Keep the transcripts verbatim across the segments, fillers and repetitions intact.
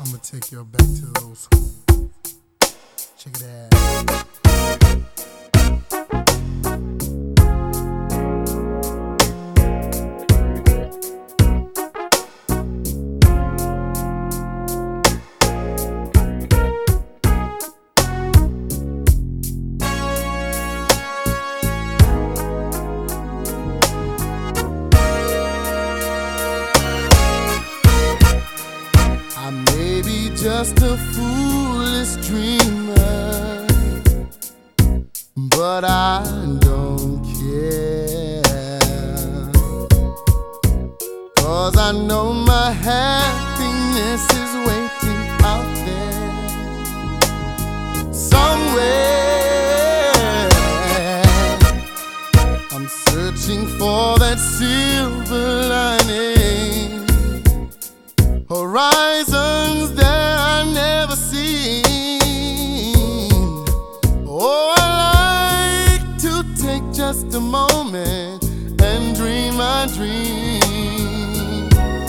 I'ma take you back to the old school. Check it out. I may be just a foolish dreamer, but I don't care, 'cause I know my happiness is waiting out there somewhere. I'm searching for that silver lining, horizons that I never seen. Oh, I like to take just a moment and dream my dream.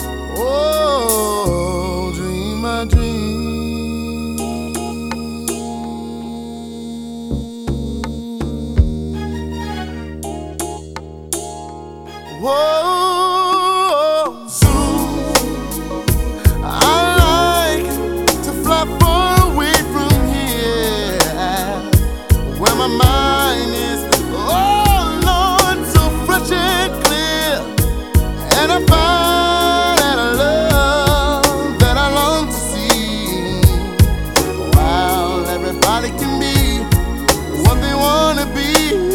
Oh, dream my dream. Whoa. My mind is, oh Lord, so fresh and clear, and I find that I love that I long to see. While everybody can be what they wanna be,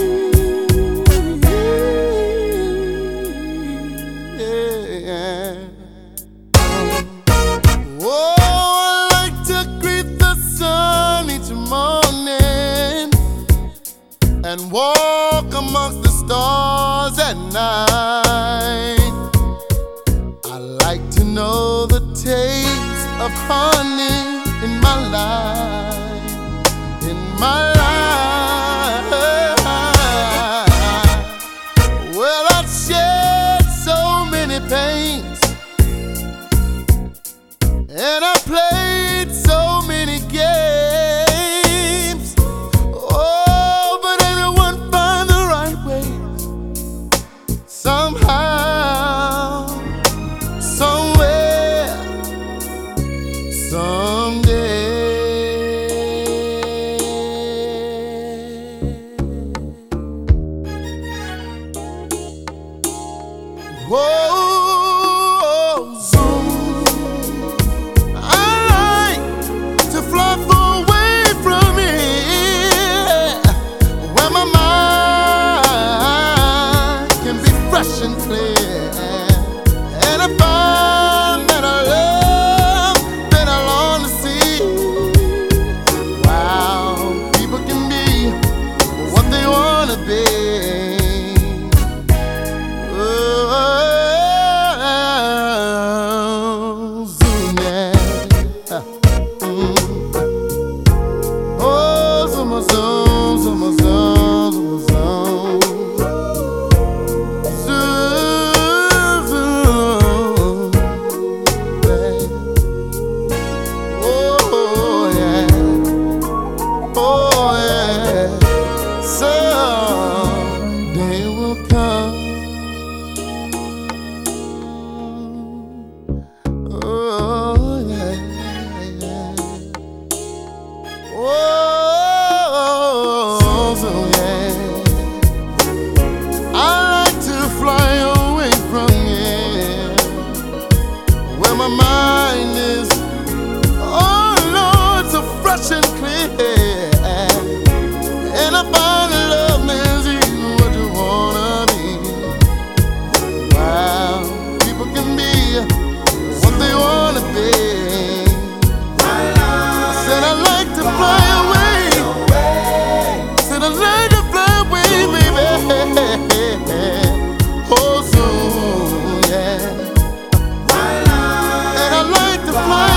yeah. Oh, I like to greet the sun each morning and walk amongst the stars at night. I like to know the taste of honey in my life, in my life. Well, I've shed so many pains, and I played so many games. Somehow, somewhere, someday. Whoa, zoom. I like to fly far away from here, where my mind can be fresh and clear, and I find that I love that I long to see. Wow, people can be what they wanna be. Oh, zoom, yeah. Mm. Oh, zoom, zoom, zoom, zoom, zoom, someday will come. Oh, yeah, yeah. Oh, so yeah. I like to fly away from here, where my mind is, oh Lord, so fresh and clear, and I find that love is even what you wanna be. Wow, people can be what they wanna be. I said I like to fly away. I said I like to fly away, baby. Oh, soon, yeah. And I like to fly